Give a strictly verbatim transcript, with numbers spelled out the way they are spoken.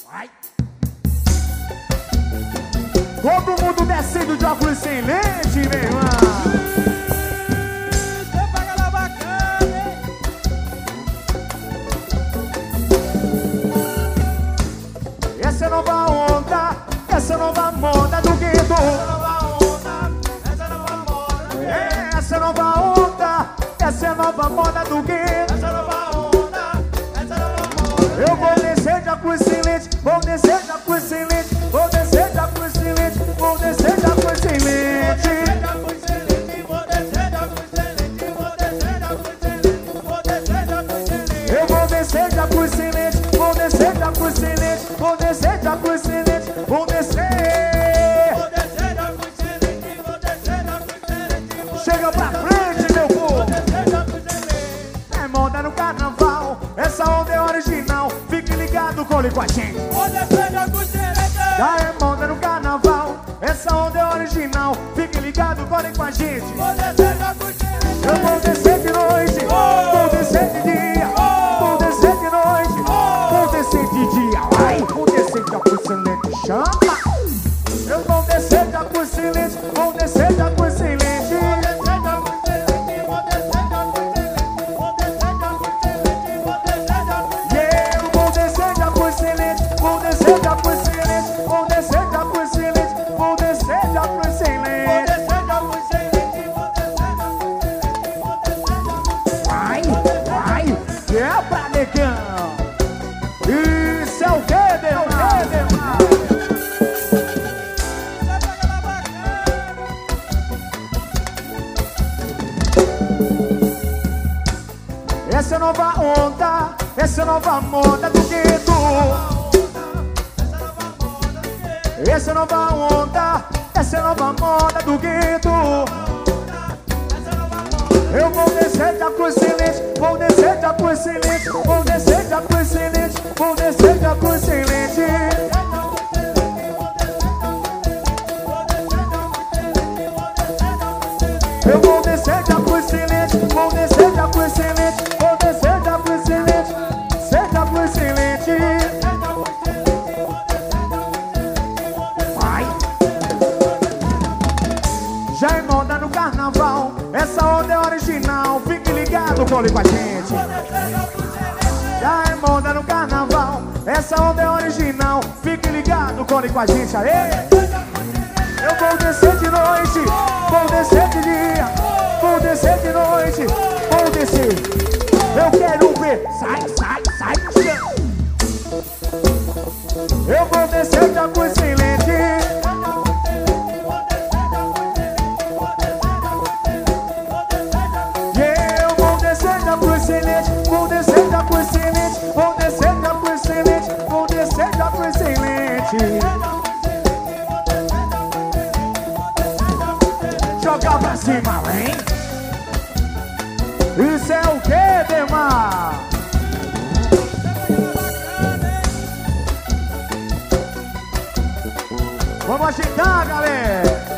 Vai. Todo mundo descendo de óculos sem lente, meu irmão. Essa é a nova onda, essa é a nova moda do gueto. Essa é a nova onda, essa é a nova onda, essa é a nova moda do gueto. Essa é a nova onda, essa é a nova moda. Eu vou descer de óculos sem lente, vou descer de óculos sem lente, vou descer de óculos sem lente, vou descer de óculos sem lente. Eu vou descer de óculos sem lente, vou descer de óculos sem lente, vou descer de óculos sem lente, vou descer. Vou descer de óculos sem lente, vou descer de óculos sem lente. Chega pra frente, meu povo. É moda no carnaval, essa onda é original. Fique ligado, cole com a gente. Vou descer de óculos sem lente. Já é moda no carnaval, essa onda é original. Fique ligado, cole com a gente. Vou descer de óculos sem lente. Eu vou descer de noite, vou descer de dia, vou descer de noite, vou descer de dia. Vai, vou descer de óculos sem lente, chama. Eu vou descer de óculos sem lente, vou descer de óculos sem lente. Isso é o que, Demar? Essa é a nova onda, essa é a nova moda do gueto. Essa é a nova onda, essa é a nova moda do gueto. Eu vou descer de óculos sem lente, vou descer de óculos sem lente, vou descer de óculos sem lente, vou descer de óculos sem lente. Eu vou descer de óculos sem lente, vou descer de óculos sem lente, vou descer de óculos sem lente, descer de óculos sem lente. Vai. Já é moda no carnaval, essa onda é original. Fique ligado, cole com a gente. Já é moda no carnaval, essa onda é original. Fique ligado, cole com a gente. Aê! Eu vou descer de noite, vou descer de dia, vou descer de noite, vou descer. Eu quero ver. Sai, sai, sai. Eu vou descer de óculos sem lente. Vou descer de óculos sem lente, vou descer de óculos sem lente, vou descer de óculos sem lente. Jogar pra cima, vem. Isso é o que, Demar? Vamos agitar, galera.